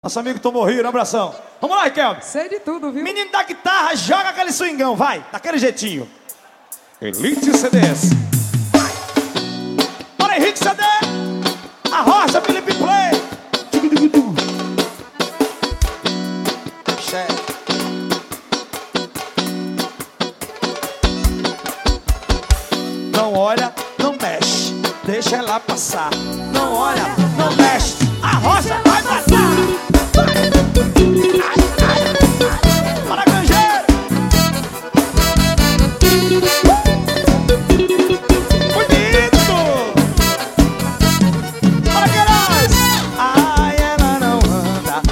Nosso amigo tomou rio, um abração. Vamos lá, Riquelme. Sei de tudo, viu? Menino da guitarra, joga aquele swingão, vai, daquele jeitinho. Elite CDs. Bora, Henrique CD. A rocha, Felipe Play. Não olha, não mexe, deixa ela passar. Não olha, não mexe, a rocha vai passar. Bora, Grangeiro. Bonito. Bora, Queiroz. Ai, ela não anda,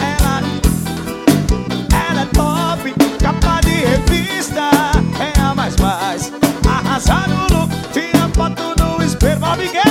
ela é top, capa de revista, é a mais arrasar no look, tira foto no espelho. Ó, Miguel.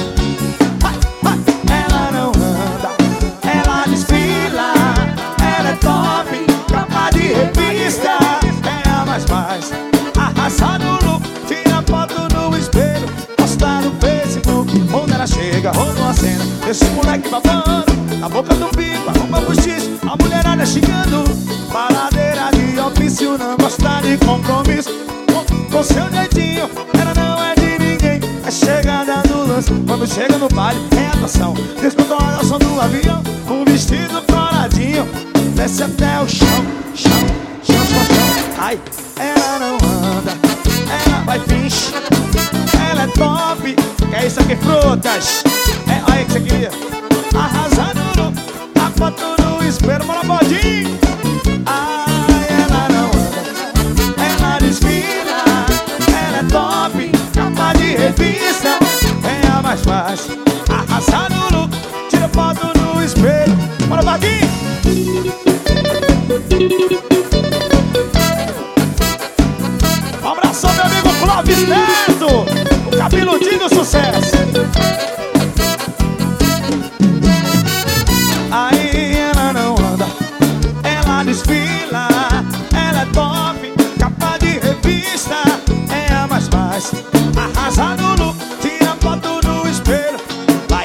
Ela não anda, ela desfila, ela é top, capa de revista, é a mais arrasar no look, tira foto no espelho, posta no Facebook, onde ela chega, rouba uma cena, esse moleque babando, na boca do bico, arruma bochicho, a mulherada chegando, baladeira de ofício, não gosta de compromisso, com seu jeitinho, ela não é de ninguém, é chegada no lance, quando chega no baile, é atuação, descontrola o som do avião, o vestido coradinho, desce até o chão, chão. Ai, ela não anda, ela vai pinche, ela é top, que é isso aqui, frutas, é, olha que você queria, arrasando no, a foto no espelho, bora, bodinho. Ai, ela não anda, ela desfila, ela é top, capa de revista, é a mais fácil, arrasar no look, tira foto no espelho, bora, bodinho. Um abraço, meu amigo Clóvis Neto, o cabeludinho do sucesso. Aí ela não anda, ela desfila, ela é top, capa de revista, é a mais arrasa no look, tira foto no espelho, vai,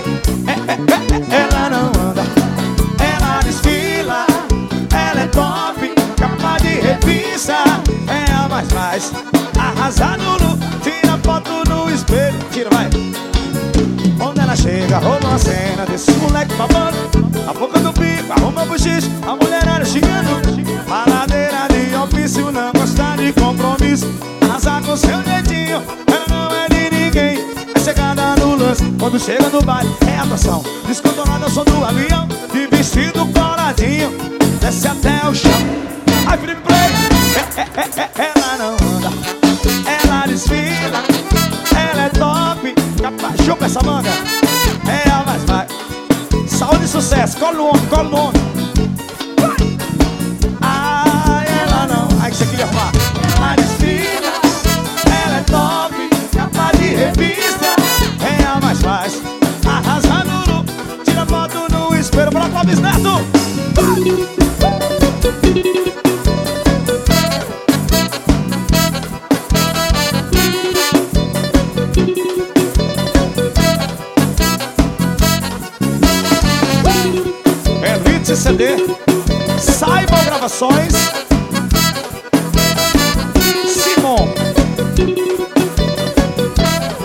ela não anda, ela desfila, ela é top, capa de revista, é a mais arrasa no look, tira foto no espelho, tira, vai. Onde ela chega, rouba uma cena desse moleque babando, a boca do bico, arruma bochicho, a mulherada xingando, baladeira de ofício, não gosta de compromisso, arrasa com seu jeitinho, ela não é de ninguém, é chegada no lance, quando chega no baile, é atuação, descontrolada, som do avião, de vestido coladinho, desce até o chão. Ai, Felipe Play. Ela não anda, ela desfila, ela é top, capa, chupa essa manga, é a mais vai. Saúde e sucesso, cola no homem, cola no homem. Ai, ela não, ai que você queria arrumar. Ela desfila, ela é top, capa de revista, é a mais faz, arrasa no look, tira foto no espelho, bora, Clóvis Neto. Elite CD, Saibam Gravações, Simon.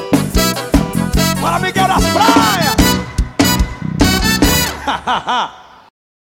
Bora, Miguel das Praias.